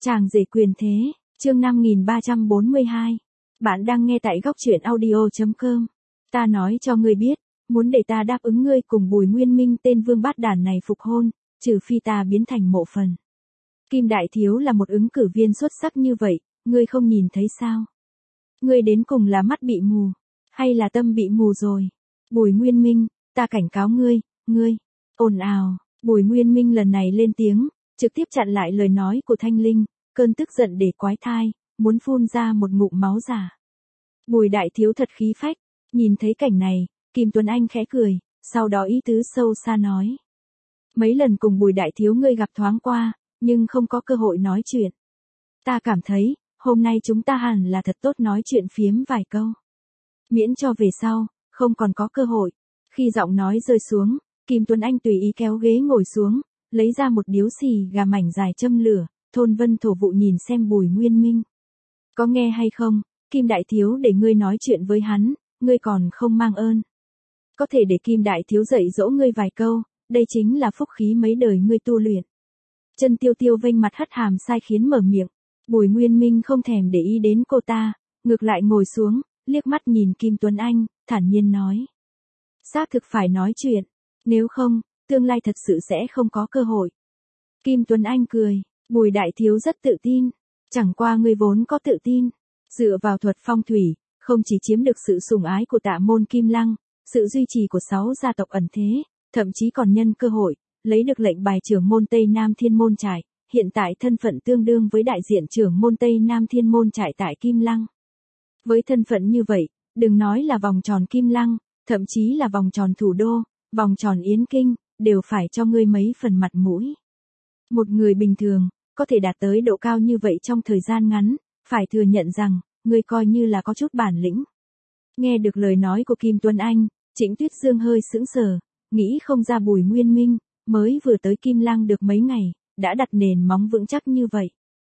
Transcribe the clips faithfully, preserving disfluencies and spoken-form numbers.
Chàng rể quyền thế, chương năm nghìn ba trăm bốn mươi hai. Bạn đang nghe tại góc truyện audio chấm com. Ta nói cho ngươi biết, muốn để ta đáp ứng ngươi cùng Bùi Nguyên Minh tên vương bát đản này phục hôn, trừ phi ta biến thành mộ phần. Kim Đại Thiếu là một ứng cử viên xuất sắc như vậy, ngươi không nhìn thấy sao? Ngươi đến cùng là mắt bị mù, hay là tâm bị mù rồi? Bùi Nguyên Minh, ta cảnh cáo ngươi, ngươi, ồn ào. Bùi Nguyên Minh lần này lên tiếng, trực tiếp chặn lại lời nói của Thanh Linh, cơn tức giận để quái thai, muốn phun ra một ngụm máu giả. Bùi Đại Thiếu thật khí phách, nhìn thấy cảnh này, Kim Tuấn Anh khẽ cười, sau đó ý tứ sâu xa nói. Mấy lần cùng Bùi Đại Thiếu ngươi gặp thoáng qua, nhưng không có cơ hội nói chuyện. Ta cảm thấy, hôm nay chúng ta hẳn là thật tốt nói chuyện phiếm vài câu. Miễn cho về sau, không còn có cơ hội. Khi giọng nói rơi xuống, Kim Tuấn Anh tùy ý kéo ghế ngồi xuống, lấy ra một điếu xì gà mảnh dài châm lửa, thôn vân thổ vụ nhìn xem Bùi Nguyên Minh. Có nghe hay không, Kim Đại Thiếu để ngươi nói chuyện với hắn, ngươi còn không mang ơn. Có thể để Kim Đại Thiếu dạy dỗ ngươi vài câu, đây chính là phúc khí mấy đời ngươi tu luyện. Chân Tiêu Tiêu vênh mặt hất hàm sai khiến mở miệng, Bùi Nguyên Minh không thèm để ý đến cô ta, ngược lại ngồi xuống, liếc mắt nhìn Kim Tuấn Anh, thản nhiên nói. Xác thực phải nói chuyện, nếu không, tương lai thật sự sẽ không có cơ hội. Kim Tuấn Anh cười, Bùi Đại Thiếu rất tự tin, chẳng qua ngươi vốn có tự tin, dựa vào thuật phong thủy, không chỉ chiếm được sự sủng ái của Tạ môn Kim Lăng, sự duy trì của sáu gia tộc ẩn thế, thậm chí còn nhân cơ hội, lấy được lệnh bài trưởng môn Tây Nam Thiên Môn Trại, hiện tại thân phận tương đương với đại diện trưởng môn Tây Nam Thiên Môn Trại tại Kim Lăng. Với thân phận như vậy, đừng nói là vòng tròn Kim Lăng, thậm chí là vòng tròn thủ đô, vòng tròn Yến Kinh, đều phải cho ngươi mấy phần mặt mũi. Một người bình thường, có thể đạt tới độ cao như vậy trong thời gian ngắn, phải thừa nhận rằng, ngươi coi như là có chút bản lĩnh. Nghe được lời nói của Kim Tuấn Anh, Trịnh Tuyết Dương hơi sững sờ, nghĩ không ra Bùi Nguyên Minh, mới vừa tới Kim Lăng được mấy ngày, đã đặt nền móng vững chắc như vậy.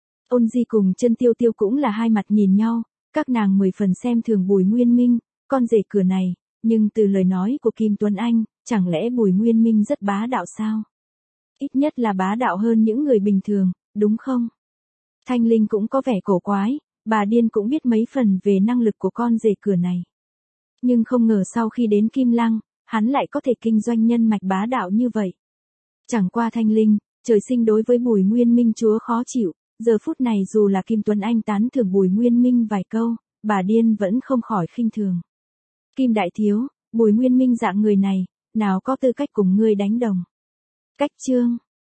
Ôn Di cùng Chân Tiêu Tiêu cũng là hai mặt nhìn nhau, các nàng mười phần xem thường Bùi Nguyên Minh, con rể cửa này, nhưng từ lời nói của Kim Tuấn Anh, chẳng lẽ Bùi Nguyên Minh rất bá đạo sao? Ít nhất là bá đạo hơn những người bình thường, đúng không? Thanh Linh cũng có vẻ cổ quái, bà điên cũng biết mấy phần về năng lực của con rể cửa này. Nhưng không ngờ sau khi đến Kim Lăng, hắn lại có thể kinh doanh nhân mạch bá đạo như vậy. Chẳng qua Thanh Linh, trời sinh đối với Bùi Nguyên Minh chúa khó chịu, giờ phút này dù là Kim Tuấn Anh tán thưởng Bùi Nguyên Minh vài câu, bà điên vẫn không khỏi khinh thường. Kim Đại Thiếu, Bùi Nguyên Minh dạng người này, nào có tư cách cùng ngươi đánh đồng. Cách chương